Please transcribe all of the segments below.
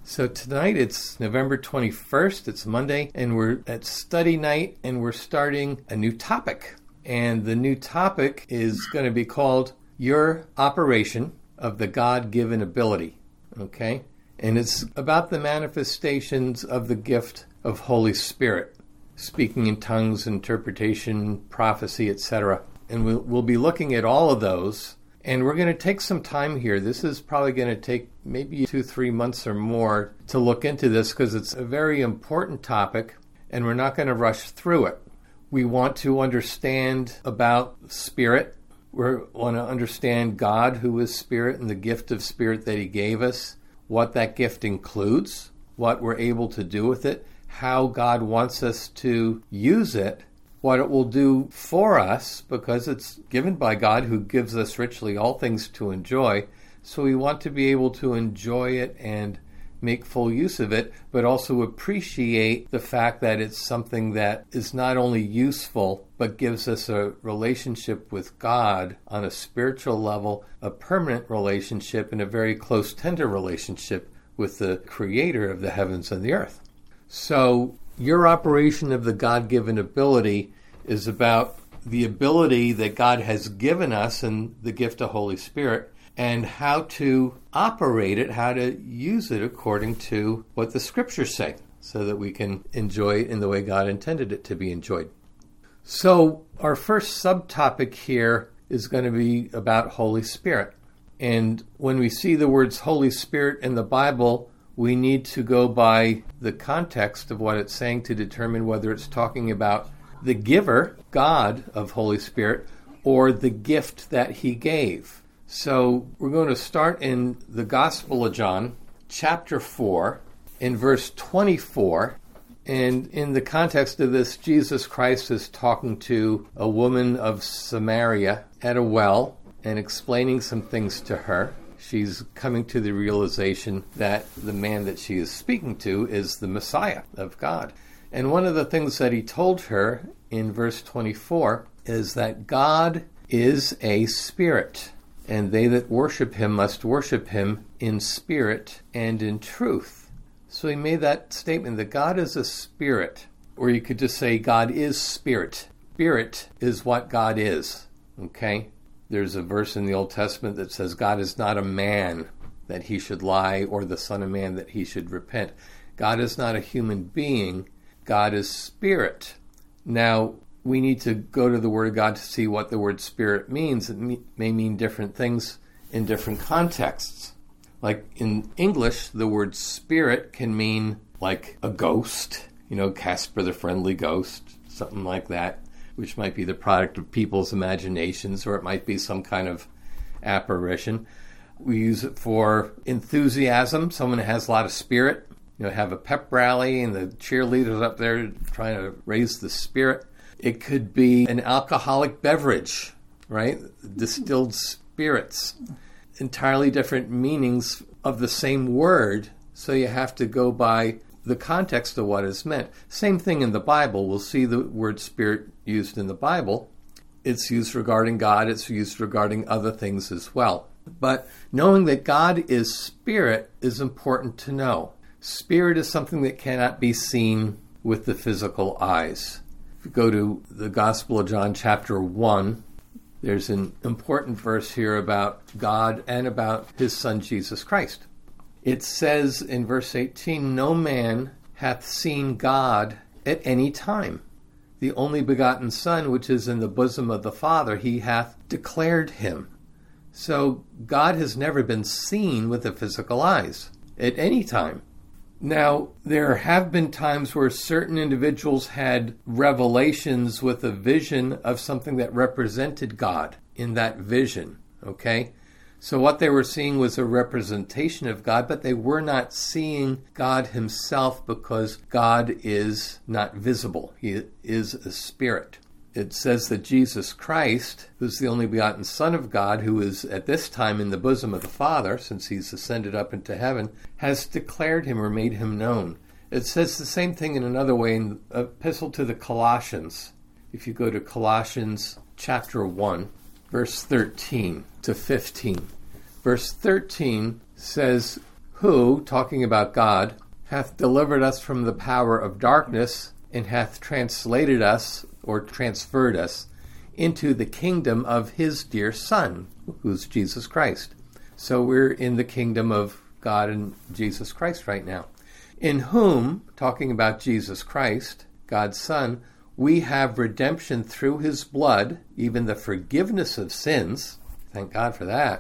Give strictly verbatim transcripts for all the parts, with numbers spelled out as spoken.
So tonight it's November twenty-first, it's Monday, and we're at study night, and we're starting a new topic. And the new topic is going to be called Your Operation of the God-Given Ability, okay? And it's about the manifestations of the gift of Holy Spirit, speaking in tongues, interpretation, prophecy, et cetera. And we'll, we'll be looking at all of those. And we're going to take some time here. This is probably going to take maybe two, three months or more to look into this because it's a very important topic, and we're not going to rush through it. We want to understand about spirit. We want to understand God, who is spirit, and the gift of spirit that he gave us, what that gift includes, what we're able to do with it, how God wants us to use it, what it will do for us, because it's given by God, who gives us richly all things to enjoy. So we want to be able to enjoy it and make full use of it, but also appreciate the fact that it's something that is not only useful, but gives us a relationship with God on a spiritual level, a permanent relationship, and a very close, tender relationship with the Creator of the heavens and the earth. So your operation of the God-given ability is about the ability that God has given us in the gift of Holy Spirit and how to operate it, how to use it according to what the Scriptures say so that we can enjoy it in the way God intended it to be enjoyed. So our first subtopic here is going to be about Holy Spirit. And when we see the words Holy Spirit in the Bible, we need to go by the context of what it's saying to determine whether it's talking about the giver, God of Holy Spirit, or the gift that he gave. So we're going to start in the Gospel of John, chapter four, in verse twenty-four. And in the context of this, Jesus Christ is talking to a woman of Samaria at a well and explaining some things to her. She's coming to the realization that the man that she is speaking to is the Messiah of God. And one of the things that he told her in verse twenty-four is that God is a spirit, and they that worship him must worship him in spirit and in truth. So he made that statement that God is a spirit, or you could just say God is spirit. Spirit is what God is, okay? There's a verse in the Old Testament that says God is not a man that he should lie, or the son of man that he should repent. God is not a human being. God is spirit. Now, we need to go to the Word of God to see what the word spirit means. It may mean different things in different contexts. Like in English, the word spirit can mean like a ghost, you know, Casper the Friendly Ghost, something like that, which might be the product of people's imaginations, or it might be some kind of apparition. We use it for enthusiasm, someone that has a lot of spirit. You know, have a pep rally and the cheerleaders up there trying to raise the spirit. It could be an alcoholic beverage, right? Distilled spirits. Entirely different meanings of the same word, so you have to go by the context of what is meant. Same thing in the Bible. We'll see the word spirit used in the Bible. It's used regarding God. It's used regarding other things as well. But knowing that God is spirit is important to know. Spirit is something that cannot be seen with the physical eyes. If you go to the Gospel of John, chapter one, there's an important verse here about God and about his Son, Jesus Christ. It says in verse eighteen, "No man hath seen God at any time. The only begotten Son, which is in the bosom of the Father, he hath declared him." So God has never been seen with the physical eyes at any time. Now, there have been times where certain individuals had revelations with a vision of something that represented God in that vision, okay? So what they were seeing was a representation of God, but they were not seeing God himself because God is not visible. He is a spirit. It says that Jesus Christ, who's the only begotten Son of God, who is at this time in the bosom of the Father, since he's ascended up into heaven, has declared him or made him known. It says the same thing in another way in the epistle to the Colossians. If you go to Colossians chapter one, verse thirteen to fifteen. Verse thirteen says, who, talking about God, hath delivered us from the power of darkness, and hath translated us, or transferred us, into the kingdom of his dear Son, who's Jesus Christ. So we're in the kingdom of God and Jesus Christ right now. In whom, talking about Jesus Christ, God's Son, we have redemption through his blood, even the forgiveness of sins. Thank God for that.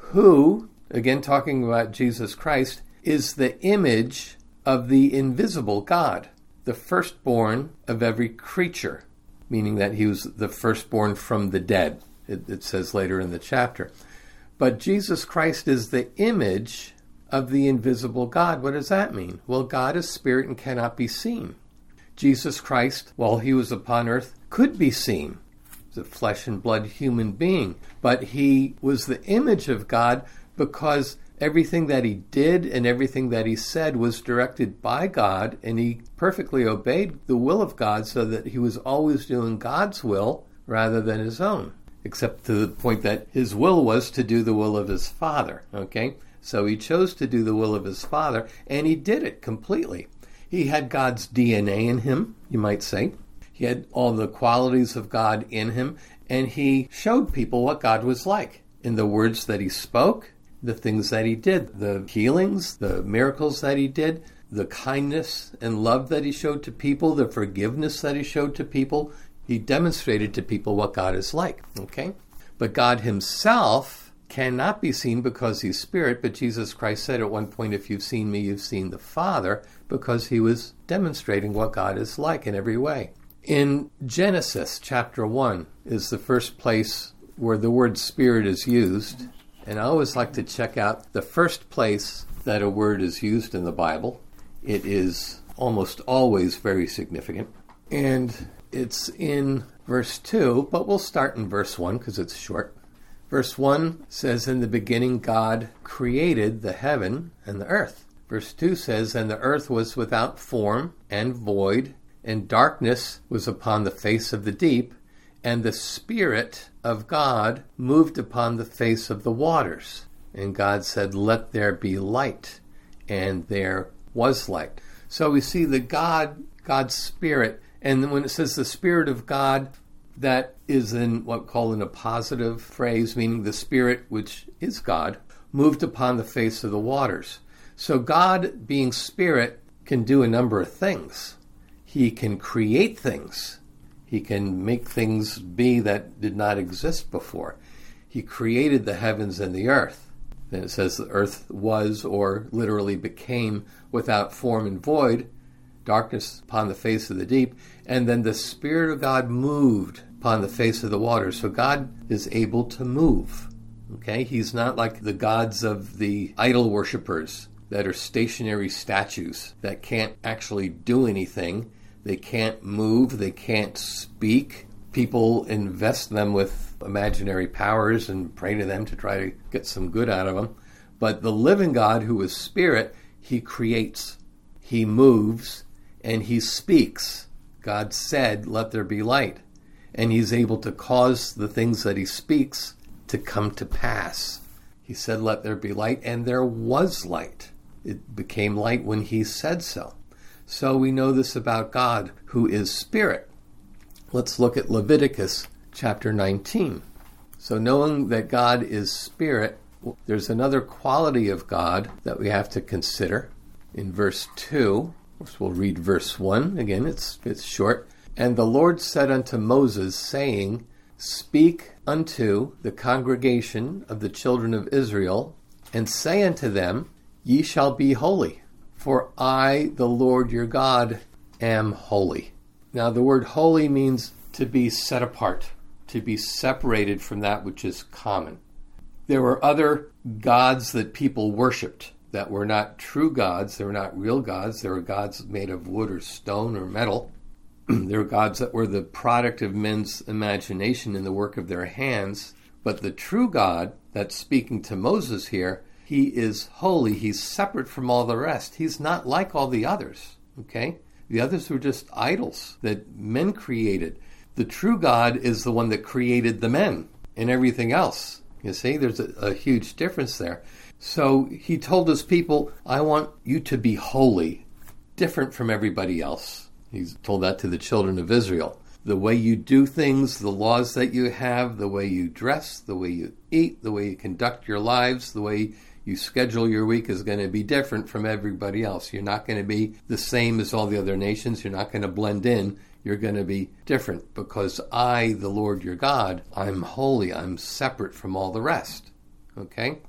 Who, again talking about Jesus Christ, is the image of the invisible God, the firstborn of every creature, meaning that he was the firstborn from the dead, it, it says later in the chapter. But Jesus Christ is the image of the invisible God. What does that mean? Well, God is spirit and cannot be seen. Jesus Christ, while he was upon earth, could be seen. He's a flesh and blood human being. But he was the image of God because everything that he did and everything that he said was directed by God, and he perfectly obeyed the will of God so that he was always doing God's will rather than his own, except to the point that his will was to do the will of his Father, okay? So he chose to do the will of his Father, and he did it completely. He had God's D N A in him, you might say. He had all the qualities of God in him, and he showed people what God was like in the words that he spoke, the things that he did, the healings, the miracles that he did, the kindness and love that he showed to people, the forgiveness that he showed to people. He demonstrated to people what God is like, okay? But God himself cannot be seen because he's spirit, but Jesus Christ said at one point, if you've seen me, you've seen the Father, because he was demonstrating what God is like in every way. In Genesis chapter one is the first place where the word spirit is used, and I always like to check out the first place that a word is used in the Bible. It is almost always very significant, and it's in verse two, but we'll start in verse one because it's short. Verse one says, in the beginning God created the heaven and the earth. Verse two says, and the earth was without form and void, and darkness was upon the face of the deep, and the Spirit of God moved upon the face of the waters. And God said, let there be light. And there was light. So we see the God, God's Spirit, and when it says the Spirit of God, that is in what we call in a positive phrase, meaning the Spirit, which is God, moved upon the face of the waters. So God, being Spirit, can do a number of things. He can create things. He can make things be that did not exist before. He created the heavens and the earth. Then it says the earth was, or literally became, without form and void, darkness upon the face of the deep, and then the Spirit of God moved upon the face of the water. So God is able to move. Okay? He's not like the gods of the idol worshippers that are stationary statues that can't actually do anything. They can't move. They can't speak. People invest them with imaginary powers and pray to them to try to get some good out of them. But the living God, who is Spirit, he creates, he moves, and he speaks. God said, let there be light. And he's able to cause the things that he speaks to come to pass. He said, let there be light, and there was light. It became light when he said so. So we know this about God, who is Spirit. Let's look at Leviticus chapter nineteen. So knowing that God is Spirit, there's another quality of God that we have to consider. In verse two, we'll read verse one. Again, it's it's short. And the Lord said unto Moses, saying, speak unto the congregation of the children of Israel, and say unto them, ye shall be holy, for I, the Lord your God, am holy. Now the word holy means to be set apart, to be separated from that which is common. There were other gods that people worshipped that were not true gods. They were not real gods. They were gods made of wood or stone or metal. They were gods that were the product of men's imagination and the work of their hands. But the true God that's speaking to Moses here, he is holy. He's separate from all the rest. He's not like all the others, okay? The others were just idols that men created. The true God is the one that created the men and everything else. You see, there's a, a huge difference there. So he told his people, I want you to be holy, different from everybody else. He's told that to the children of Israel. The way you do things, the laws that you have, the way you dress, the way you eat, the way you conduct your lives, the way you schedule your week is going to be different from everybody else. You're not going to be the same as all the other nations. You're not going to blend in. You're going to be different because I, the Lord your God, I'm holy. I'm separate from all the rest. Okay?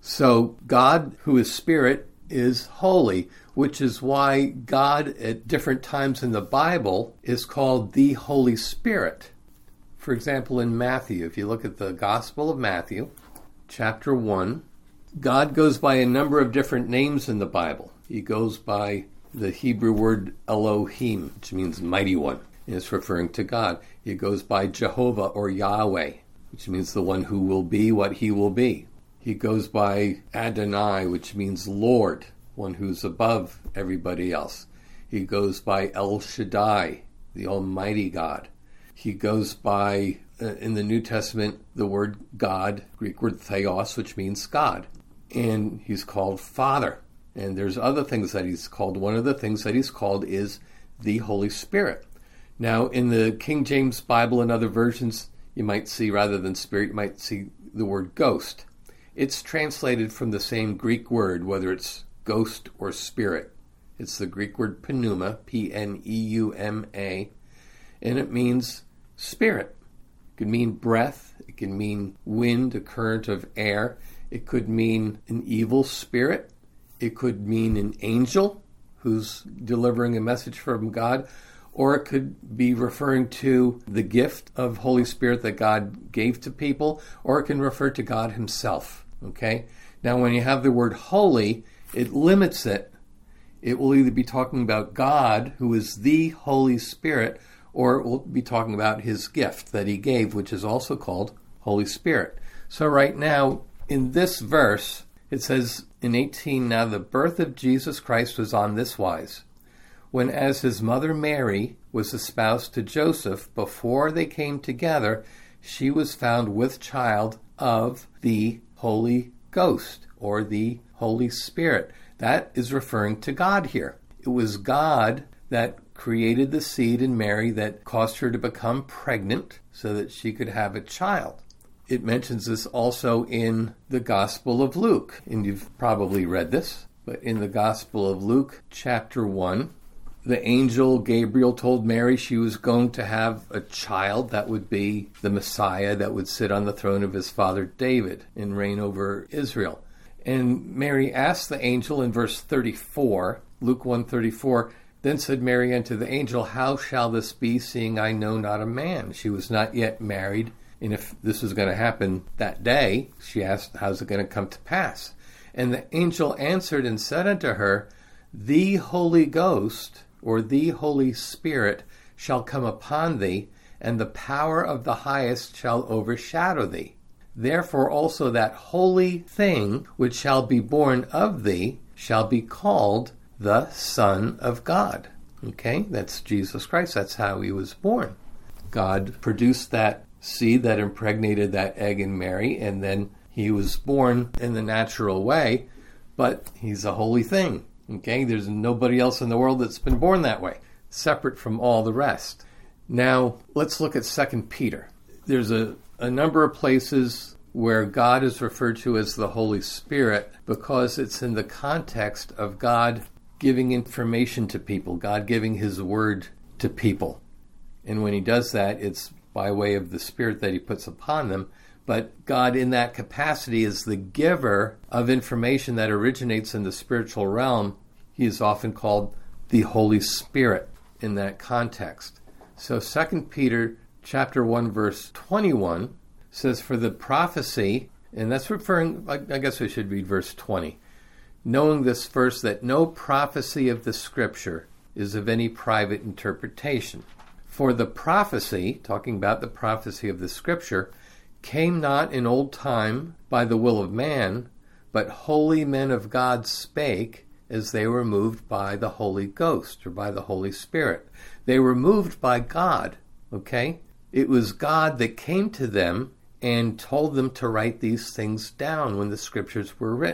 So God, who is spirit, is holy, which is why God at different times in the Bible is called the Holy Spirit. For example, in Matthew, if you look at the Gospel of Matthew, chapter one, God goes by a number of different names in the Bible. He goes by the Hebrew word Elohim, which means mighty one, and it's referring to God. He goes by Jehovah or Yahweh, which means the one who will be what he will be. He goes by Adonai, which means Lord, one who's above everybody else. He goes by El Shaddai, the Almighty God. He goes by, uh, in the New Testament, the word God, Greek word theos, which means God. And he's called Father. And there's other things that he's called. One of the things that he's called is the Holy Spirit. Now, in the King James Bible and other versions, you might see, rather than spirit, you might see the word ghost. It's translated from the same Greek word, whether it's ghost or spirit. It's the Greek word pneuma, P N E U M A, and it means spirit. It could mean breath. It can mean wind, a current of air. It could mean an evil spirit. It could mean an angel who's delivering a message from God. Or it could be referring to the gift of Holy Spirit that God gave to people, or it can refer to God himself, okay? Now, when you have the word holy, it limits it. It will either be talking about God, who is the Holy Spirit, or it will be talking about his gift that he gave, which is also called Holy Spirit. So right now, in this verse, it says in eighteen, now the birth of Jesus Christ was on this wise. When as his mother Mary was espoused to Joseph, before they came together, she was found with child of the Holy Ghost, or the Holy Spirit. That is referring to God here. It was God that created the seed in Mary that caused her to become pregnant so that she could have a child. It mentions this also in the Gospel of Luke, and you've probably read this, but in the Gospel of Luke, chapter one, the angel Gabriel told Mary she was going to have a child that would be the Messiah that would sit on the throne of his father David and reign over Israel. And Mary asked the angel in verse thirty-four, Luke one thirty-four, then said Mary unto the angel, how shall this be, seeing I know not a man? She was not yet married, and if this was going to happen that day, she asked, how's it going to come to pass? And the angel answered and said unto her, the Holy Ghost, or the Holy Spirit, shall come upon thee, and the power of the highest shall overshadow thee. Therefore also that holy thing which shall be born of thee shall be called the Son of God. Okay, that's Jesus Christ. That's how he was born. God produced that seed that impregnated that egg in Mary, and then he was born in the natural way, but he's a holy thing. Okay, there's nobody else in the world that's been born that way, separate from all the rest. Now, let's look at Second Peter. There's a, a number of places where God is referred to as the Holy Spirit because it's in the context of God giving information to people, God giving his word to people. And when he does that, it's by way of the Spirit that he puts upon them. But God in that capacity is the giver of information that originates in the spiritual realm. He is often called the Holy Spirit in that context. So Second Peter chapter one, verse twenty-one says, for the prophecy, and that's referring, I guess I should read verse twenty, knowing this first, that no prophecy of the Scripture is of any private interpretation. For the prophecy, talking about the prophecy of the Scripture, came not in old time by the will of man, but holy men of God spake as they were moved by the Holy Ghost, or by the Holy Spirit. They were moved by God, okay? It was God that came to them and told them to write these things down when the Scriptures were written.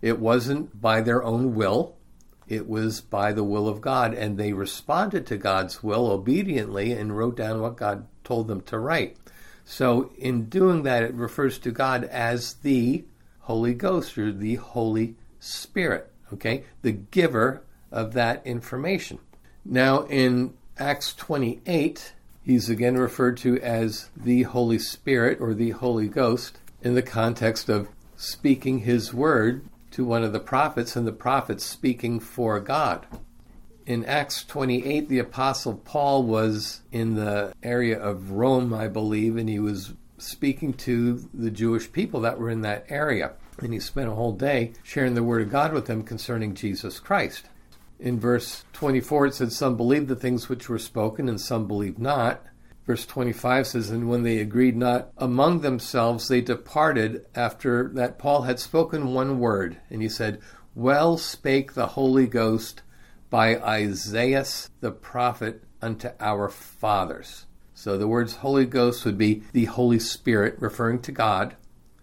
It wasn't by their own will. It was by the will of God, and they responded to God's will obediently and wrote down what God told them to write. So in doing that, it refers to God as the Holy Ghost or the Holy Spirit, okay? The giver of that information. Now in Acts twenty-eight, he's again referred to as the Holy Spirit or the Holy Ghost in the context of speaking his word to one of the prophets, and the prophets speaking for God. In Acts twenty-eight, the Apostle Paul was in the area of Rome, I believe, and he was speaking to the Jewish people that were in that area. And he spent a whole day sharing the word of God with them concerning Jesus Christ. In verse twenty-four, it says, some believed the things which were spoken, and some believed not. Verse twenty-five says, and when they agreed not among themselves, they departed after that Paul had spoken one word. And he said, well spake the Holy Ghost by Isaiah the prophet unto our fathers. So the words Holy Ghost would be the Holy Spirit, referring to God.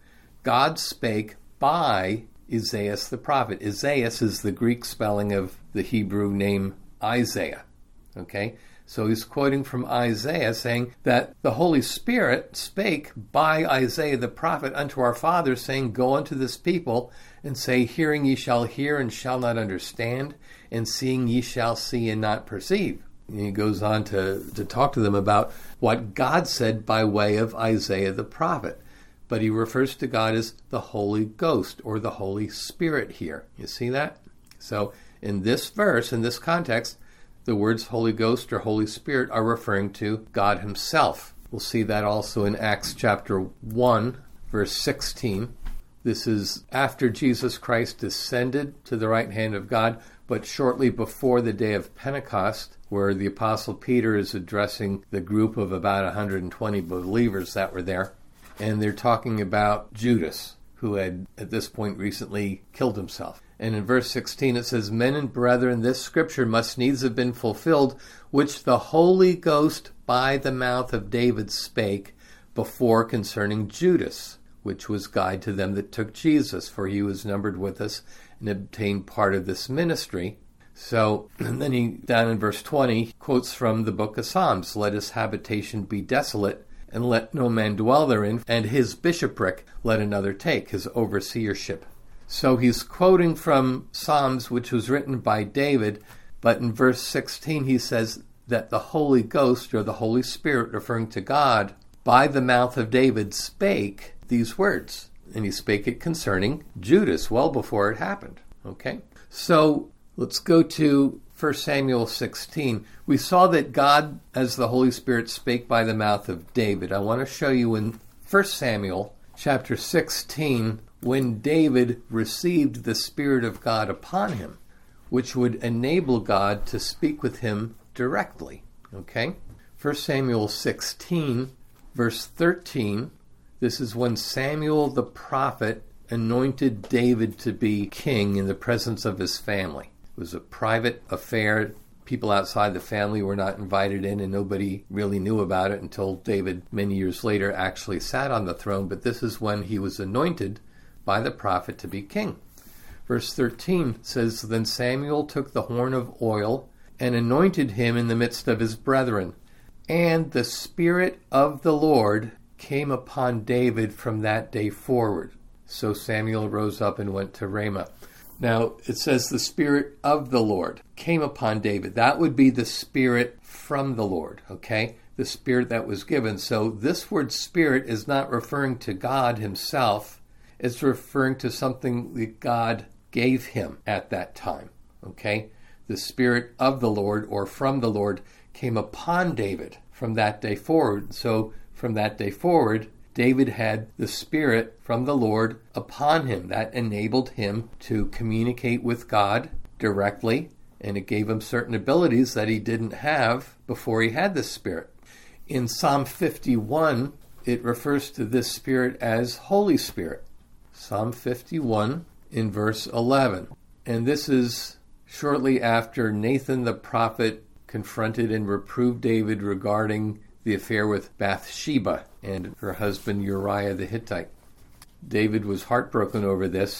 God spake by Isaiah the prophet. Isaiah is the Greek spelling of the Hebrew name Isaiah. Okay? So he's quoting from Isaiah saying that the Holy Spirit spake by Isaiah the prophet unto our fathers, saying, go unto this people and say, hearing ye shall hear and shall not understand, and seeing ye shall see and not perceive. And he goes on to, to talk to them about what God said by way of Isaiah the prophet. But he refers to God as the Holy Ghost or the Holy Spirit here. You see that? So in this verse, in this context, the words Holy Ghost or Holy Spirit are referring to God himself. We'll see that also in Acts chapter one, verse sixteen. This is after Jesus Christ descended to the right hand of God, but shortly before the day of Pentecost, where the Apostle Peter is addressing the group of about one hundred twenty believers that were there. And they're talking about Judas, who had at this point recently killed himself. And in verse sixteen it says, men and brethren, this scripture must needs have been fulfilled, which the Holy Ghost by the mouth of David spake before concerning Judas, which was guide to them that took Jesus, for he was numbered with us and obtained part of this ministry. So, and then he, down in verse twenty, quotes from the book of Psalms, let his habitation be desolate, and let no man dwell therein, and his bishopric let another take, his overseership. So he's quoting from Psalms, which was written by David, but in verse sixteen he says that the Holy Ghost, or the Holy Spirit, referring to God, by the mouth of David spake these words. And he spake it concerning Judas, well before it happened. Okay? So let's go to First Samuel sixteen. We saw that God, as the Holy Spirit, spake by the mouth of David. I want to show you in First Samuel chapter sixteen, when David received the Spirit of God upon him, which would enable God to speak with him directly. Okay? First Samuel sixteen, verse thirteen. This is when Samuel the prophet anointed David to be king in the presence of his family. It was a private affair. People outside the family were not invited in, and nobody really knew about it until David, many years later, actually sat on the throne. But this is when he was anointed by the prophet to be king. Verse thirteen says, then Samuel took the horn of oil and anointed him in the midst of his brethren. And the Spirit of the Lord came upon David from that day forward. So Samuel rose up and went to Ramah. Now, it says the Spirit of the Lord came upon David. That would be the Spirit from the Lord, okay? The Spirit that was given. So this word Spirit is not referring to God himself. It's referring to something that God gave him at that time, okay? The Spirit of the Lord, or from the Lord, came upon David from that day forward. So from that day forward, David had the Spirit from the Lord upon him. That enabled him to communicate with God directly, and it gave him certain abilities that he didn't have before he had the Spirit. In Psalm fifty-one, it refers to this Spirit as Holy Spirit. Psalm fifty-one in verse eleven. And this is shortly after Nathan the prophet confronted and reproved David regarding the affair with Bathsheba and her husband Uriah the Hittite. David was heartbroken over this,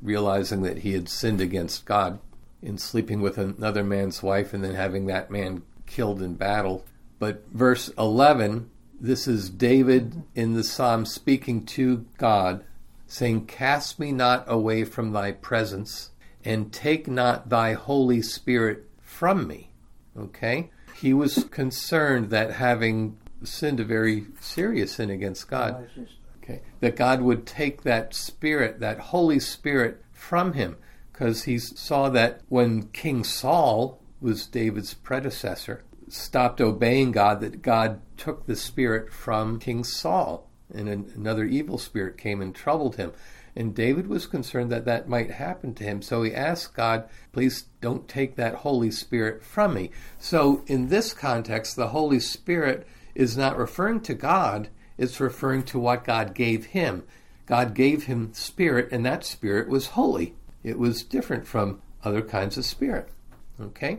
realizing that he had sinned against God in sleeping with another man's wife and then having that man killed in battle. But verse eleven, this is David in the psalm speaking to God, saying, "Cast me not away from thy presence, and take not thy Holy Spirit from me." Okay? He was concerned that having sinned a very serious sin against God, okay, that God would take that Spirit, that Holy Spirit, from him. Because he saw that when King Saul was David's predecessor, stopped obeying God, that God took the Spirit from King Saul, and an, another evil spirit came and troubled him. And David was concerned that that might happen to him. So he asked God, please don't take that Holy Spirit from me. So in this context, the Holy Spirit is not referring to God, it's referring to what God gave him. God gave him Spirit, and that Spirit was holy. It was different from other kinds of spirit. Okay?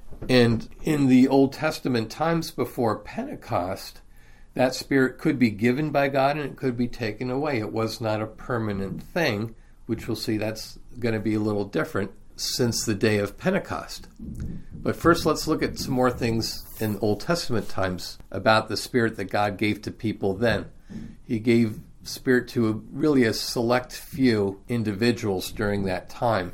And in the Old Testament times before Pentecost, that Spirit could be given by God and it could be taken away. It was not a permanent thing, which we'll see that's going to be a little different since the day of Pentecost. But first, let's look at some more things in Old Testament times about the Spirit that God gave to people then. He gave Spirit to a, really a select few individuals during that time.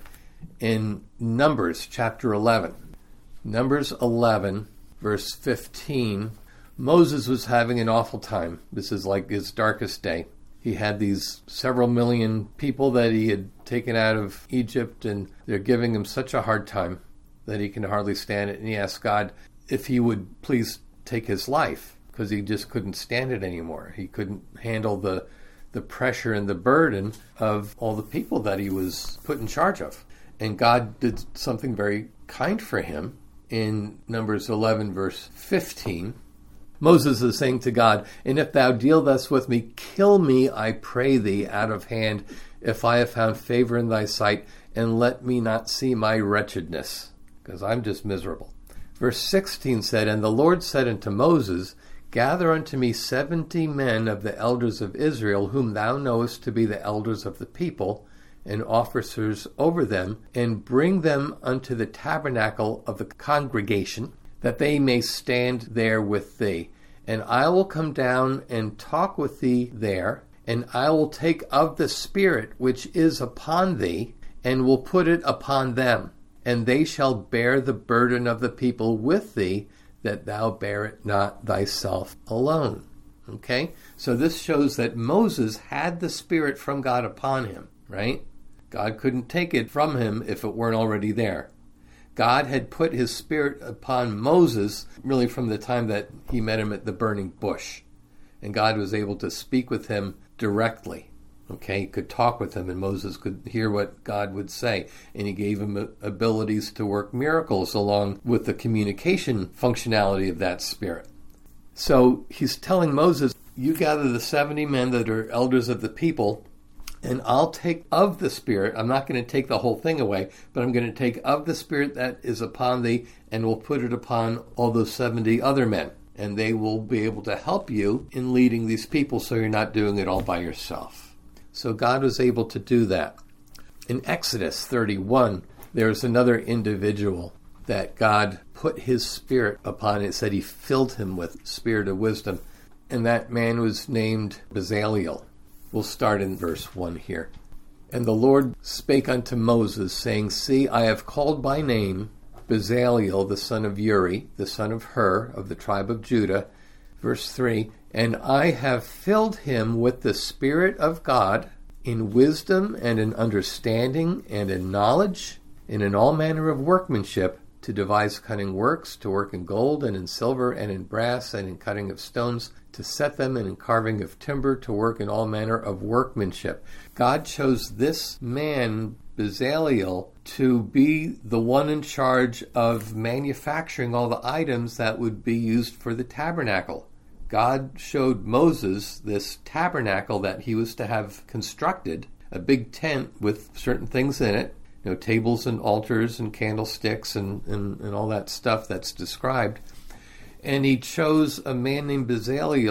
In Numbers chapter eleven, Numbers eleven, verse fifteen, Moses was having an awful time. This is like his darkest day. He had these several million people that he had taken out of Egypt, and they're giving him such a hard time that he can hardly stand it. And he asked God if he would please take his life, because he just couldn't stand it anymore. He couldn't handle the the pressure and the burden of all the people that he was put in charge of. And God did something very kind for him. In Numbers eleven, verse fifteen, Moses is saying to God, "And if thou deal thus with me, kill me, I pray thee, out of hand, if I have found favor in thy sight, and let me not see my wretchedness," because I'm just miserable. Verse sixteen said, "And the Lord said unto Moses, Gather unto me seventy men of the elders of Israel, whom thou knowest to be the elders of the people, and officers over them, and bring them unto the tabernacle of the congregation, that they may stand there with thee. And I will come down and talk with thee there, and I will take of the Spirit which is upon thee, and will put it upon them. And they shall bear the burden of the people with thee, that thou bear it not thyself alone." Okay? So this shows that Moses had the Spirit from God upon him, right? God couldn't take it from him if it weren't already there. God had put his Spirit upon Moses really from the time that he met him at the burning bush. And God was able to speak with him directly. Okay, he could talk with him, and Moses could hear what God would say. And he gave him abilities to work miracles along with the communication functionality of that Spirit. So he's telling Moses, you gather the seventy men that are elders of the people, and I'll take of the Spirit. I'm not going to take the whole thing away, but I'm going to take of the Spirit that is upon thee, and will put it upon all those seventy other men. And they will be able to help you in leading these people, so you're not doing it all by yourself. So God was able to do that. In Exodus thirty-one, there's another individual that God put his Spirit upon. It said he filled him with Spirit of wisdom. And that man was named Bezaleel. We'll start in verse one here. "And the Lord spake unto Moses, saying, See, I have called by name Bezaleel, the son of Uri, the son of Hur, of the tribe of Judah." Verse three, "And I have filled him with the Spirit of God, in wisdom and in understanding and in knowledge, and in all manner of workmanship, to devise cunning works, to work in gold and in silver and in brass and in cutting of stones, to set them, and in carving of timber, to work in all manner of workmanship." God chose this man, Bezaleel, to be the one in charge of manufacturing all the items that would be used for the tabernacle. God showed Moses this tabernacle that he was to have constructed, a big tent with certain things in it, you know, tables and altars and candlesticks and, and, and all that stuff that's described. And he chose a man named Bezaleel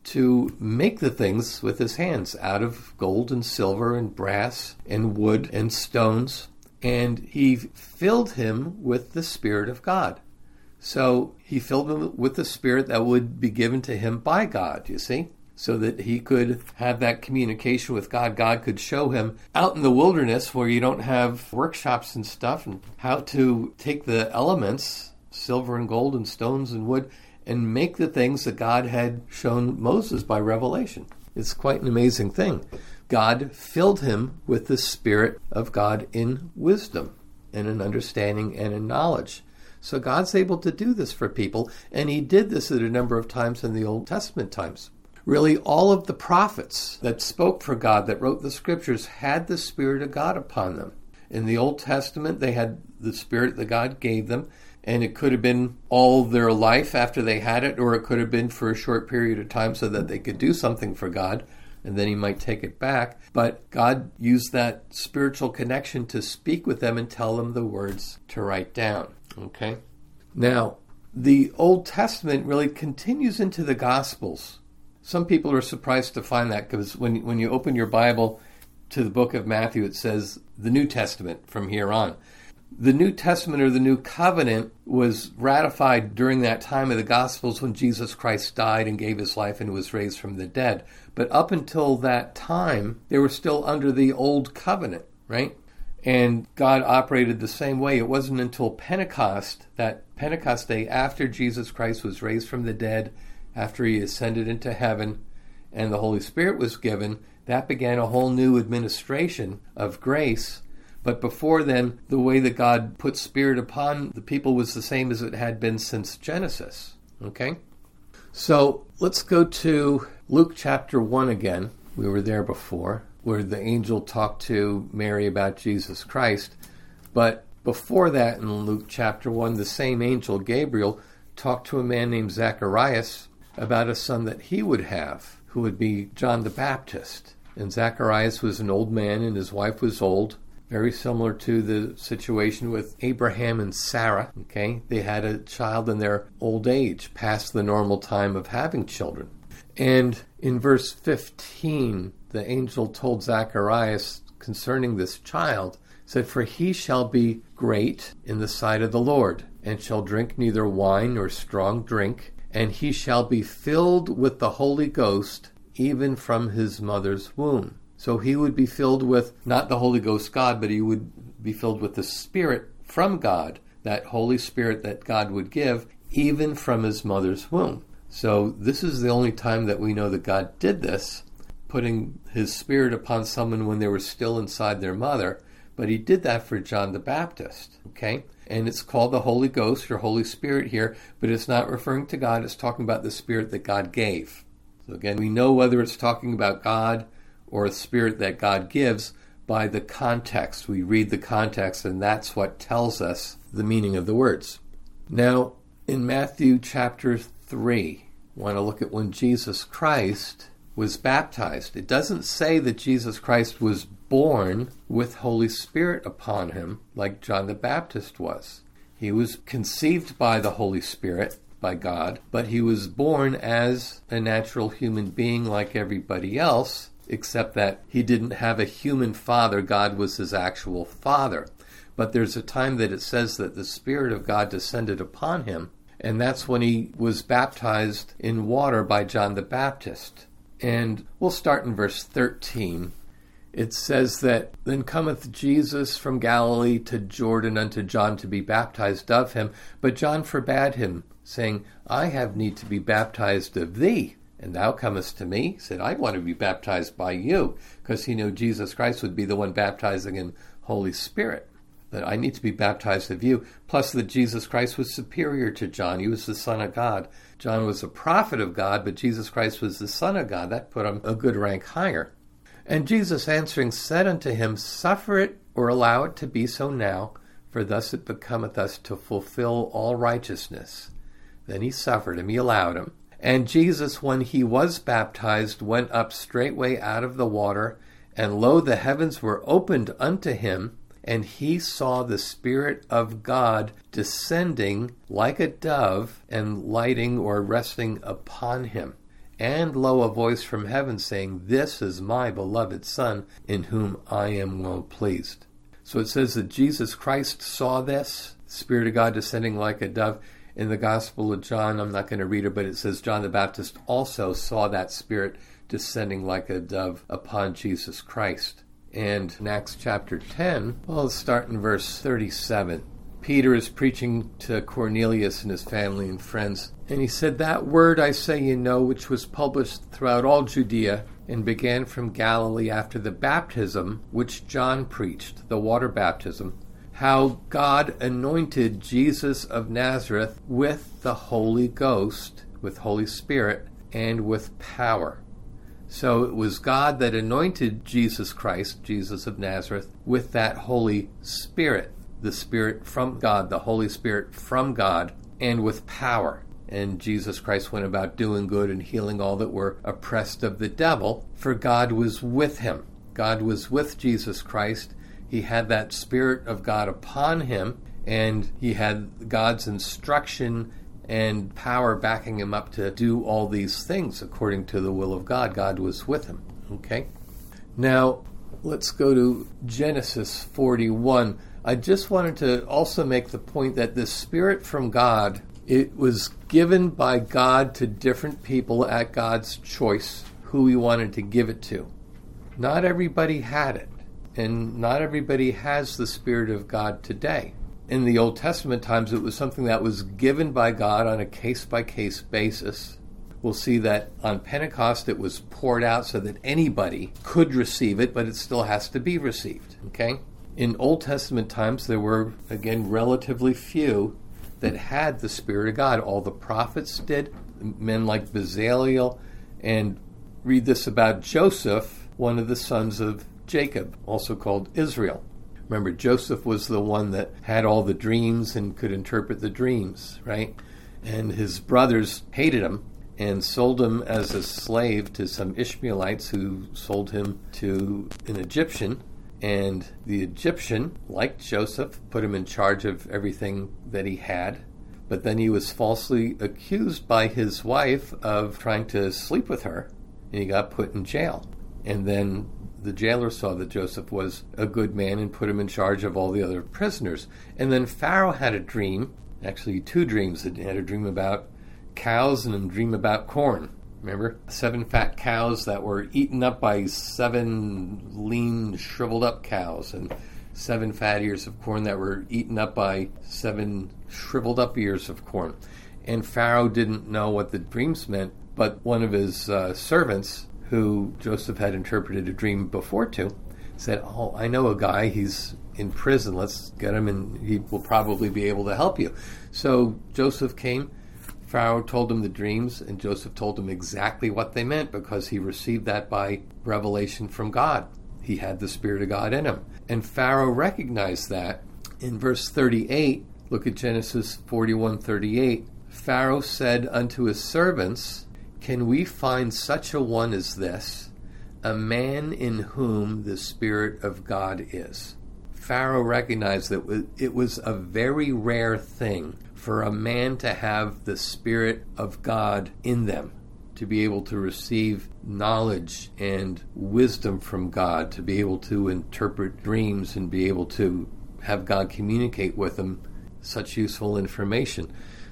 to make the things with his hands out of gold and silver and brass and wood and stones. And he filled him with the Spirit of God. So he filled him with the Spirit that would be given to him by God, you see, so that he could have that communication with God. God could show him out in the wilderness where you don't have workshops and stuff, and how to take the elements, silver and gold and stones and wood, and make the things that God had shown Moses by revelation. It's quite an amazing thing. God filled him with the Spirit of God in wisdom and in understanding and in knowledge. So God's able to do this for people, and he did this at a number of times in the Old Testament times. Really, all of the prophets that spoke for God, that wrote the scriptures, had the Spirit of God upon them. In the Old Testament, they had the Spirit that God gave them, and it could have been all their life after they had it, or it could have been for a short period of time so that they could do something for God, and then he might take it back. But God used that spiritual connection to speak with them and tell them the words to write down. Okay? Now, the Old Testament really continues into the Gospels. Some people are surprised to find that, because when, when you open your Bible to the book of Matthew, it says the New Testament from here on. The New Testament, or the New Covenant, was ratified during that time of the Gospels when Jesus Christ died and gave his life and was raised from the dead. But up until that time, they were still under the Old Covenant, right? And God operated the same way. It wasn't until Pentecost, that Pentecost day after Jesus Christ was raised from the dead, after he ascended into heaven and the Holy Spirit was given, that began a whole new administration of grace. But before then, the way that God put Spirit upon the people was the same as it had been since Genesis. Okay? So let's go to Luke chapter one again. We were there before, where the angel talked to Mary about Jesus Christ. But before that, in Luke chapter one, the same angel, Gabriel, talked to a man named Zacharias about a son that he would have, who would be John the Baptist. And Zacharias was an old man and his wife was old, very similar to the situation with Abraham and Sarah. Okay, they had a child in their old age, past the normal time of having children. And in verse fifteen, the angel told Zacharias concerning this child, said, "For he shall be great in the sight of the Lord, and shall drink neither wine nor strong drink, and he shall be filled with the Holy Ghost, even from his mother's womb." So he would be filled with, not the Holy Ghost God, but he would be filled with the Spirit from God, that Holy Spirit that God would give, even from his mother's womb. So this is the only time that we know that God did this, putting his Spirit upon someone when they were still inside their mother. But he did that for John the Baptist, okay? And it's called the Holy Ghost or Holy Spirit here, but it's not referring to God. It's talking about the Spirit that God gave. So again, we know whether it's talking about God or a Spirit that God gives by the context. We read the context, and that's what tells us the meaning of the words. Now, in Matthew chapter three, I want to look at when Jesus Christ was baptized. It doesn't say that Jesus Christ was born with Holy Spirit upon him like John the Baptist was. He was conceived by the Holy Spirit, by God, but he was born as a natural human being like everybody else, except that he didn't have a human father. God was his actual father. But there's a time that it says that the Spirit of God descended upon him, and that's when he was baptized in water by John the Baptist. And we'll start in verse thirteen. It says that, "Then cometh Jesus from Galilee to Jordan unto John to be baptized of him. But John forbade him, saying, I have need to be baptized of thee, and thou comest to me." He said, "I want to be baptized by you," because he knew Jesus Christ would be the one baptizing in Holy Spirit. That I need to be baptized of you. Plus that Jesus Christ was superior to John. He was the Son of God. John was a prophet of God, but Jesus Christ was the Son of God. That put him a good rank higher. "And Jesus answering said unto him, Suffer it, or allow it to be so now, for thus it becometh us to fulfill all righteousness. Then he suffered him," he allowed him. "And Jesus, when he was baptized, went up straightway out of the water, and lo, the heavens were opened unto him, and he saw the Spirit of God descending like a dove and lighting or resting upon him. And lo, a voice from heaven saying, "This is my beloved Son, in whom I am well pleased." So it says that Jesus Christ saw this, the Spirit of God descending like a dove. In the Gospel of John, I'm not going to read it, but it says John the Baptist also saw that Spirit descending like a dove upon Jesus Christ. And in Acts chapter ten, well, let's start in verse thirty-seven. Peter is preaching to Cornelius and his family and friends, and he said, "That word I say you know, which was published throughout all Judea, and began from Galilee after the baptism which John preached, the water baptism, how God anointed Jesus of Nazareth with the Holy Ghost, with Holy Spirit, and with power." So it was God that anointed Jesus Christ, Jesus of Nazareth, with that Holy Spirit, the Spirit from God, the Holy Spirit from God, and with power. And Jesus Christ went about doing good and healing all that were oppressed of the devil, for God was with him. God was with Jesus Christ. He had that Spirit of God upon him, and he had God's instruction and power backing him up to do all these things according to the will of God. God was with him. Okay? Now, let's go to Genesis forty-one. I just wanted to also make the point that this Spirit from God, it was given by God to different people at God's choice who he wanted to give it to. Not everybody had it, and not everybody has the Spirit of God today. In the Old Testament times, it was something that was given by God on a case-by-case basis. We'll see that on Pentecost it was poured out so that anybody could receive it, but it still has to be received. Okay? In Old Testament times, there were, again, relatively few that had the Spirit of God. All the prophets did, men like Bezaleel, and read this about Joseph, one of the sons of Jacob, also called Israel. Remember, Joseph was the one that had all the dreams and could interpret the dreams, right? And his brothers hated him and sold him as a slave to some Ishmaelites who sold him to an Egyptian. And the Egyptian, like Joseph, put him in charge of everything that he had. But then he was falsely accused by his wife of trying to sleep with her, and he got put in jail. And then the jailer saw that Joseph was a good man and put him in charge of all the other prisoners. And then Pharaoh had a dream, actually two dreams. He had a dream about cows and a dream about corn. Remember? Seven fat cows that were eaten up by seven lean, shriveled up cows, and seven fat ears of corn that were eaten up by seven shriveled up ears of corn. And Pharaoh didn't know what the dreams meant, but one of his uh, servants, who Joseph had interpreted a dream before to, said, "Oh, I know a guy, he's in prison, let's get him and he will probably be able to help you." So Joseph came, Pharaoh told him the dreams, and Joseph told him exactly what they meant because he received that by revelation from God. He had the Spirit of God in him. And Pharaoh recognized that. In verse thirty-eight, look at Genesis forty-one thirty-eight. Pharaoh said unto his servants, "Can we find such a one as this, a man in whom the Spirit of God is?" Pharaoh recognized that it was a very rare thing for a man to have the Spirit of God in them, to be able to receive knowledge and wisdom from God, to be able to interpret dreams and be able to have God communicate with them such useful information.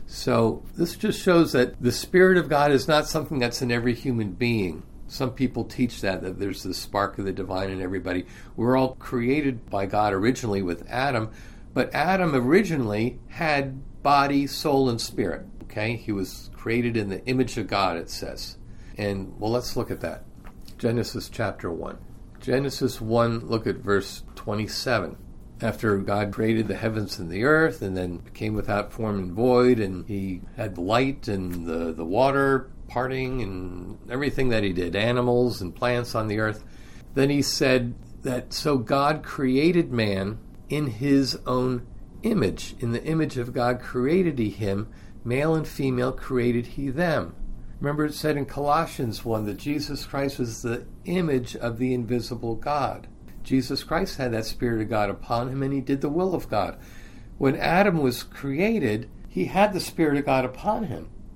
So this just shows that the Spirit of God is not something that's in every human being. Some people teach that, that there's the spark of the divine in everybody. We're all created by God originally with Adam, but Adam originally had body, soul, and spirit. Okay? He was created in the image of God, it says. And, well, let's look at that. Genesis chapter one. Genesis one, look at verse twenty-seven. After God created the heavens and the earth, and then became without form and void, and he had light and the, the water parting and everything that he did, animals and plants on the earth, then he said that so God created man in his own image. In the image of God created he him, male and female created he them. Remember it said in Colossians one that Jesus Christ was the image of the invisible God. Jesus Christ had that Spirit of God upon him, and he did the will of God. When Adam was created, he had the Spirit of God upon him.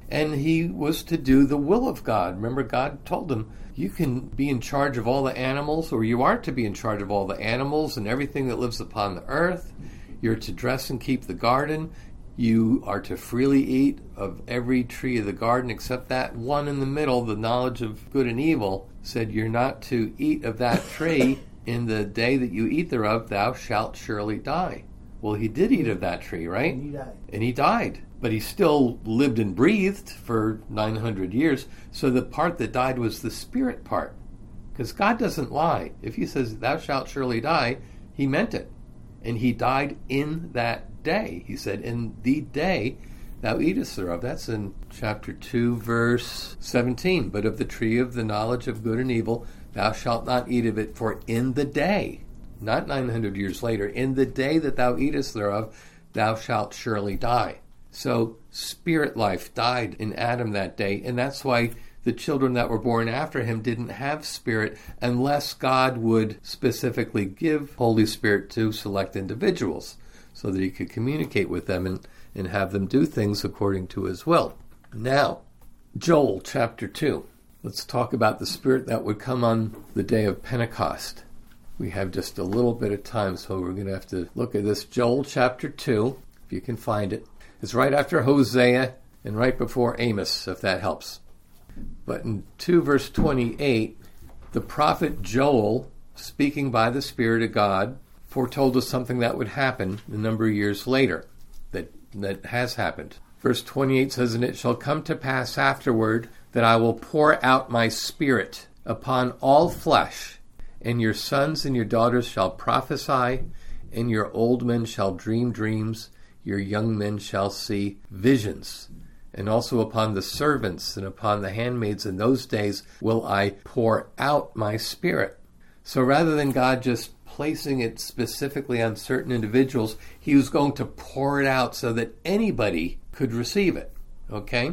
And he was to do the will of God. Remember, God told him, you can be in charge of all the animals, or you are to be in charge of all the animals and everything that lives upon the earth. You're to dress and keep the garden. You are to freely eat of every tree of the garden except that one in the middle, the knowledge of good and evil, said you're not to eat of that tree. In the day that you eat thereof, thou shalt surely die. Well, he did eat of that tree, right? And he died. And he died. But he still lived and breathed for nine hundred years. So the part that died was the spirit part. Because God doesn't lie. If he says, thou shalt surely die, he meant it. And he died in that day. He said, in the day thou eatest thereof. That's in chapter two, verse seventeen. But of the tree of the knowledge of good and evil, thou shalt not eat of it, for in the day, not nine hundred years later, in the day that thou eatest thereof, thou shalt surely die. So spirit life died in Adam that day, and that's why the children that were born after him didn't have spirit unless God would specifically give Holy Spirit to select individuals so that he could communicate with them and, and have them do things according to his will. Now, Joel chapter two. Let's talk about the Spirit that would come on the day of Pentecost. We have just a little bit of time, so we're going to have to look at this. Joel chapter two, if you can find it. It's right after Hosea and right before Amos, if that helps. But in two verse twenty-eight, the prophet Joel, speaking by the Spirit of God, foretold us something that would happen a number of years later, that, that has happened. Verse twenty-eight says, and it shall come to pass afterward that I will pour out my Spirit upon all flesh, and your sons and your daughters shall prophesy, and your old men shall dream dreams, your young men shall see visions. And also upon the servants and upon the handmaids in those days will I pour out my Spirit. So rather than God just placing it specifically on certain individuals, he was going to pour it out so that anybody could receive it. Okay?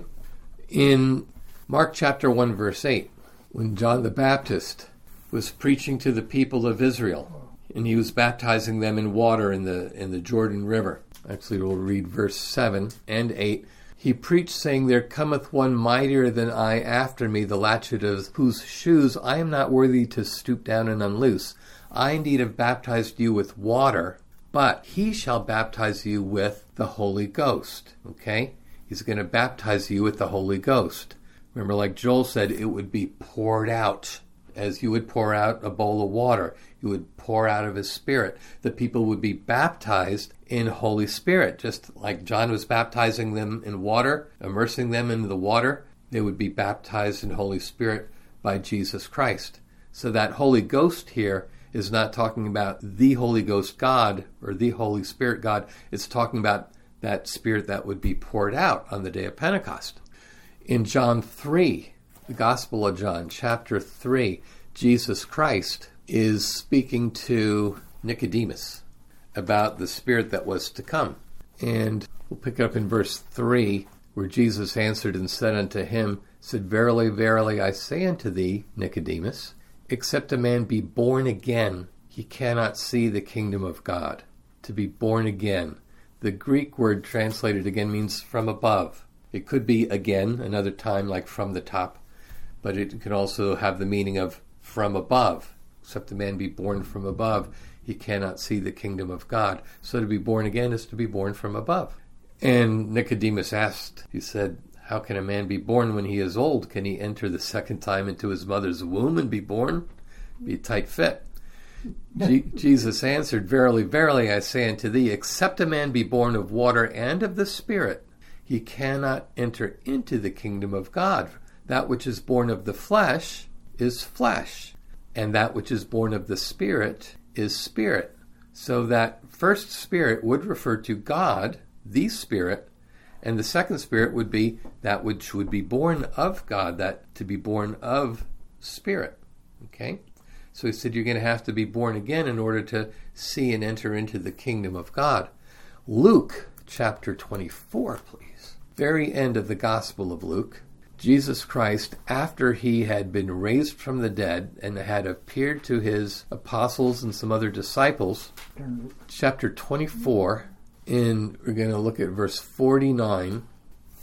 In Mark chapter one, verse eight, when John the Baptist was preaching to the people of Israel, and he was baptizing them in water in the in the Jordan River. Actually, we'll read verse seven and eight. He preached, saying, there cometh one mightier than I after me, the latchet of whose shoes I am not worthy to stoop down and unloose. I indeed have baptized you with water, but he shall baptize you with the Holy Ghost. Okay? He's going to baptize you with the Holy Ghost. Remember, like Joel said, it would be poured out as you would pour out a bowl of water. He would pour out of his Spirit. The people would be baptized in Holy Spirit, just like John was baptizing them in water, immersing them into the water. They would be baptized in Holy Spirit by Jesus Christ. So that Holy Ghost here is not talking about the Holy Ghost God or the Holy Spirit God. It's talking about that Spirit that would be poured out on the day of Pentecost. In John three, the Gospel of John, chapter three, Jesus Christ is speaking to Nicodemus about the Spirit that was to come. And we'll pick up in verse three, where Jesus answered and said unto him, said, verily, verily, I say unto thee, Nicodemus, except a man be born again, he cannot see the kingdom of God. To be born again. The Greek word translated again means from above. It could be again, another time, like from the top, but it can also have the meaning of from above. Except a man be born from above, he cannot see the kingdom of God. So to be born again is to be born from above. And Nicodemus asked, he said, how can a man be born when he is old? Can he enter the second time into his mother's womb and be born? Be a tight fit. G- Jesus answered, verily, verily, I say unto thee, except a man be born of water and of the Spirit, he cannot enter into the kingdom of God. That which is born of the flesh is flesh, and that which is born of the Spirit is spirit. So that first Spirit would refer to God, the Spirit, and the second Spirit would be that which would be born of God, that to be born of Spirit. Okay? So he said you're going to have to be born again in order to see and enter into the kingdom of God. Luke chapter twenty-four, please. Very end of the Gospel of Luke. Jesus Christ, after he had been raised from the dead and had appeared to his apostles and some other disciples, chapter twenty-four, in we're going to look at verse forty-nine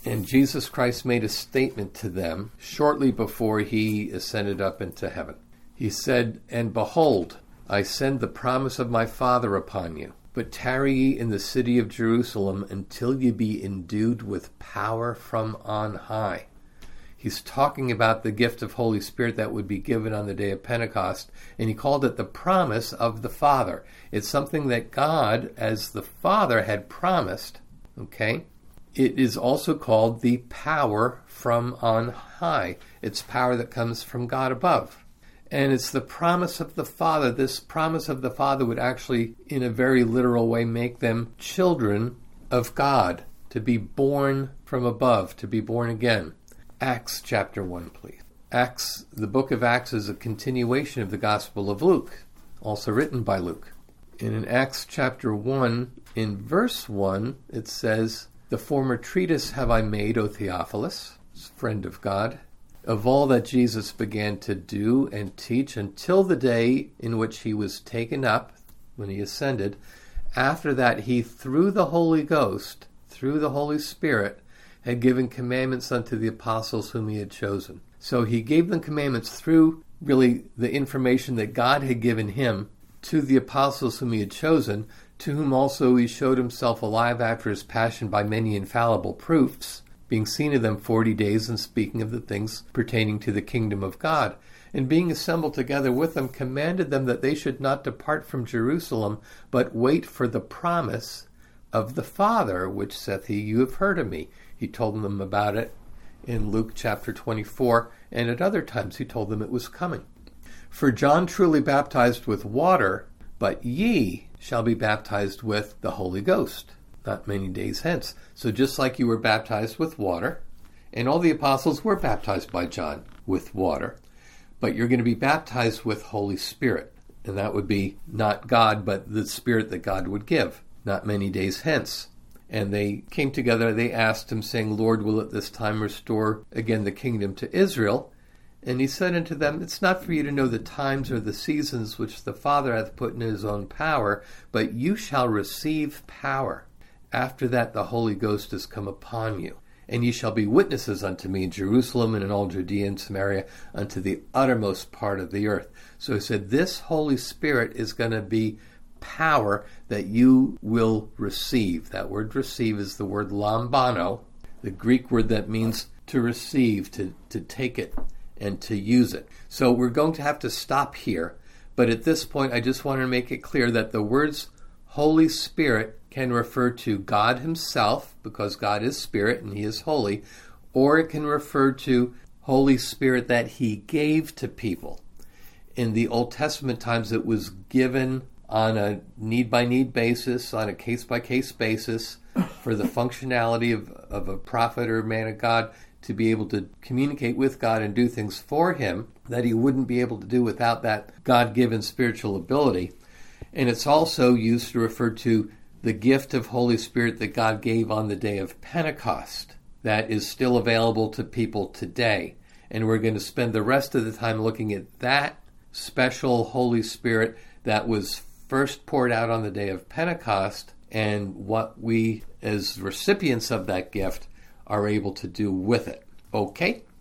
And Jesus Christ made a statement to them shortly before he ascended up into heaven. He said, "And behold, I send the promise of my Father upon you. But tarry ye in the city of Jerusalem until ye be endued with power from on high." He's talking about the gift of Holy Spirit that would be given on the day of Pentecost, and he called it the promise of the Father. It's something that God, as the Father, had promised, okay? It is also called the power from on high. It's power that comes from God above. And it's the promise of the Father. This promise of the Father would actually, in a very literal way, make them children of God, to be born from above, to be born again. Acts chapter one, please. Acts, the book of Acts is a continuation of the Gospel of Luke, also written by Luke. And in Acts chapter one, in verse one, it says, "The former treatise have I made, O Theophilus," friend of God, "of all that Jesus began to do and teach until the day in which he was taken up," when he ascended. "After that he, through the Holy Ghost, through the Holy Spirit, had given commandments unto the apostles whom he had chosen." So he gave them commandments through really the information that God had given him to the apostles whom he had chosen, to whom also he showed himself alive after his passion by many infallible proofs, being seen of them forty days and speaking of the things pertaining to the kingdom of God. And being assembled together with them, commanded them that they should not depart from Jerusalem, but wait for the promise of the Father, which saith he, "You have heard of me." He told them about it in Luke chapter twenty-four, and at other times he told them it was coming. "For John truly baptized with water, but ye shall be baptized with the Holy Ghost not many days hence." So just like you were baptized with water, and all the apostles were baptized by John with water, but you're going to be baptized with Holy Spirit. And that would be not God, but the Spirit that God would give, not many days hence. And they came together, they asked him, saying, "Lord, will at this time restore again the kingdom to Israel?" And he said unto them, "It's not for you to know the times or the seasons which the Father hath put in his own power, but you shall receive power. After that the Holy Ghost is come upon you. And ye shall be witnesses unto me in Jerusalem and in all Judea and Samaria, unto the uttermost part of the earth." So he said, this Holy Spirit is going to be power that you will receive. That word receive is the word lambano, the Greek word that means to receive, to, to take it, and to use it. So we're going to have to stop here. But at this point, I just want to make it clear that the words Holy Spirit can refer to God himself, because God is Spirit and he is holy, or it can refer to Holy Spirit that he gave to people. In the Old Testament times, it was given on a need-by-need basis, on a case-by-case basis, for the functionality of, of a prophet or man of God to be able to communicate with God and do things for him that he wouldn't be able to do without that God-given spiritual ability. And it's also used to refer to the gift of Holy Spirit that God gave on the day of Pentecost that is still available to people today. And we're going to spend the rest of the time looking at that special Holy Spirit that was first poured out on the day of Pentecost and what we, as recipients of that gift, are able to do with it. Okay?